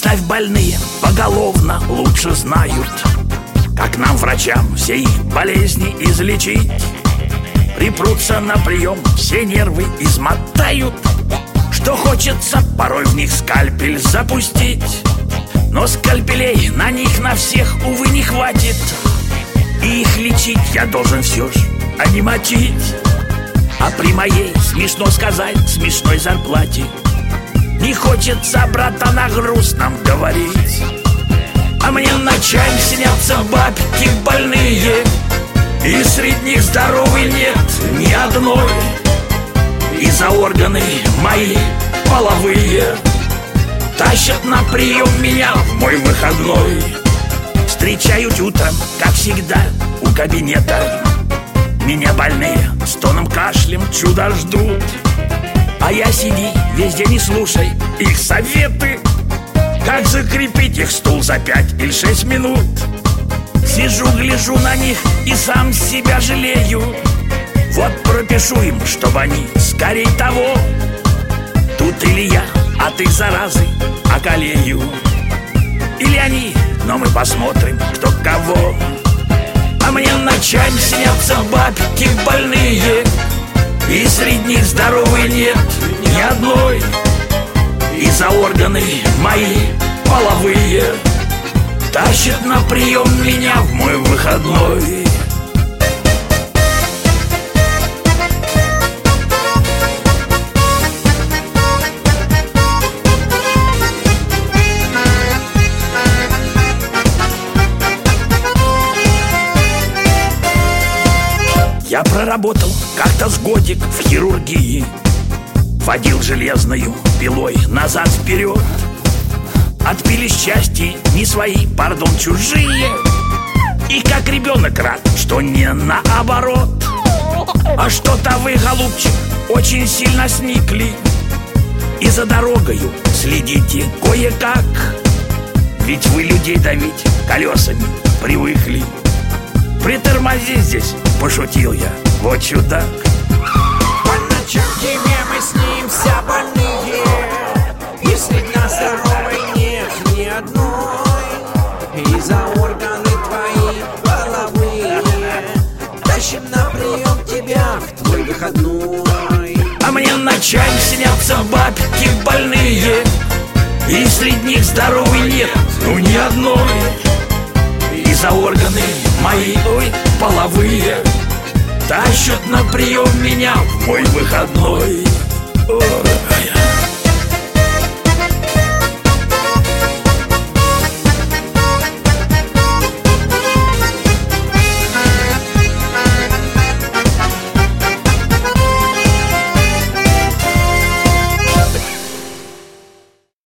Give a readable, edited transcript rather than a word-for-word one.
Представь, больные поголовно лучше знают, как нам, врачам, все их болезни излечить. Припрутся на прием, все нервы измотают, что хочется порой в них скальпель запустить. Но скальпелей на них на всех, увы, не хватит, и их лечить я должен все ж, а не мочить. А при моей, смешно сказать, смешной зарплате не хочется, братан, о грустном говорить. А мне ночами снятся бабки больные, и среди них здоровой нет ни одной. И за органы мои половые тащат на прием меня в мой выходной. Встречают утром, как всегда, у кабинета. Меня больные стоном, кашлем, чудо ждут. А я сиди, весь день и слушай их советы, как закрепить их стул за 5 или 6 минут. Сижу, гляжу на них и сам себя жалею. Вот пропишу им, чтобы они скорей того. Тут или я от их заразы околею, или они, но мы посмотрим, кто кого. А мне ночами снятся бабки больные, и среди них здоровой нет ни одной. И за органы мои половые тащат на прием меня в мой выходной. Я проработал как-то с годик в хирургии, водил железною пилой назад-вперед. Отпились части не свои, пардон, чужие, и как ребенок рад, что не наоборот. А что-то вы, голубчик, очень сильно сникли, и за дорогою следите кое-как, ведь вы людей давить колесами привыкли. Притормози здесь, пошутил я, вот чудак. По ночам тебе мы снимся больные, и среди нас здоровой нет ни одной. И за органы твои половые тащим на прием тебя в твой выходной. А мне ночами снятся бабки больные, и среди них здоровой нет, ну ни одной. И за органы мои, ой, половые тащат на прием меня в мой выходной. Ой.